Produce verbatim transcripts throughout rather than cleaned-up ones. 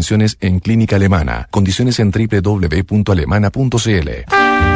intervenciones en Clínica Alemana. Condiciones en doble u doble u doble u punto alemana punto c l.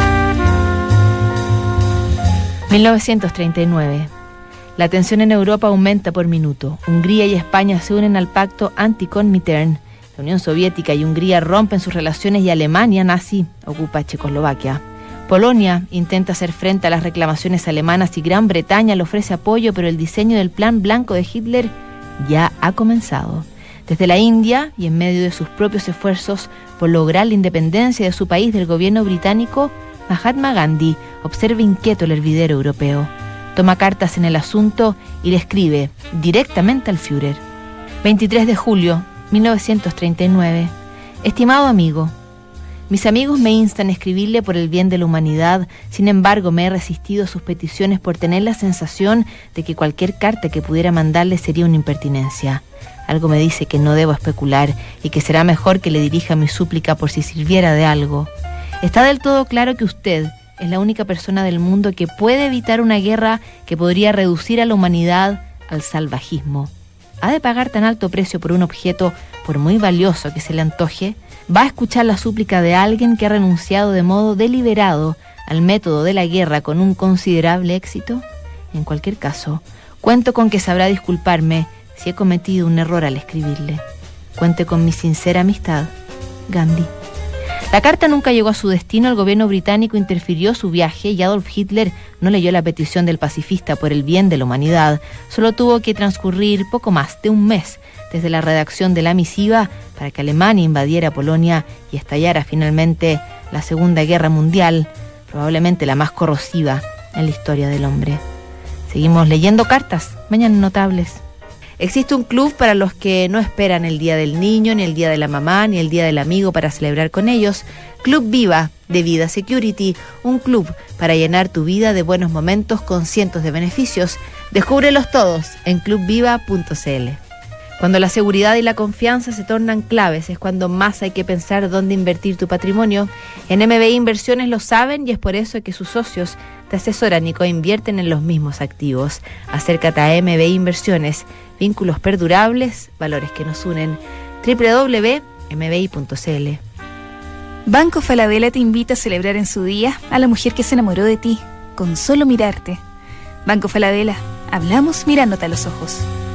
mil novecientos treinta y nueve. La tensión en Europa aumenta por minuto. Hungría y España se unen al pacto anti-Comintern. La Unión Soviética y Hungría rompen sus relaciones y Alemania nazi ocupa Checoslovaquia. Polonia intenta hacer frente a las reclamaciones alemanas y Gran Bretaña le ofrece apoyo, pero el diseño del plan blanco de Hitler ya ha comenzado. Desde la India, y en medio de sus propios esfuerzos por lograr la independencia de su país del gobierno británico, Mahatma Gandhi observa inquieto el hervidero europeo. Toma cartas en el asunto y le escribe directamente al Führer. veintitrés de julio mil novecientos treinta y nueve. Estimado amigo, mis amigos me instan a escribirle por el bien de la humanidad, sin embargo me he resistido a sus peticiones por tener la sensación de que cualquier carta que pudiera mandarle sería una impertinencia. Algo me dice que no debo especular y que será mejor que le dirija mi súplica por si sirviera de algo. Está del todo claro que usted es la única persona del mundo que puede evitar una guerra que podría reducir a la humanidad al salvajismo. ¿Ha de pagar tan alto precio por un objeto, por muy valioso que se le antoje? ¿Va a escuchar la súplica de alguien que ha renunciado de modo deliberado al método de la guerra con un considerable éxito? En cualquier caso, cuento con que sabrá disculparme si he cometido un error al escribirle. Cuente con mi sincera amistad, Gandhi. La carta nunca llegó a su destino. El gobierno británico interfirió su viaje y Adolf Hitler no leyó la petición del pacifista por el bien de la humanidad. Solo tuvo que transcurrir poco más de un mes desde la redacción de la misiva para que Alemania invadiera Polonia y estallara finalmente la Segunda Guerra Mundial, probablemente la más corrosiva en la historia del hombre. Seguimos leyendo cartas, mañana notables. Existe un club para los que no esperan el Día del Niño, ni el Día de la Mamá, ni el Día del Amigo para celebrar con ellos. Club Viva, de Vida Security, un club para llenar tu vida de buenos momentos con cientos de beneficios. Descúbrelos todos en club viva punto c l. Cuando la seguridad y la confianza se tornan claves, es cuando más hay que pensar dónde invertir tu patrimonio. En M B I Inversiones lo saben y es por eso que sus socios te asesoran y coinvierten en los mismos activos. Acércate a M B I Inversiones, vínculos perdurables, valores que nos unen. doble u doble u doble u punto m b i punto c l. Banco Falabella te invita a celebrar en su día a la mujer que se enamoró de ti, con solo mirarte. Banco Falabella, hablamos mirándote a los ojos.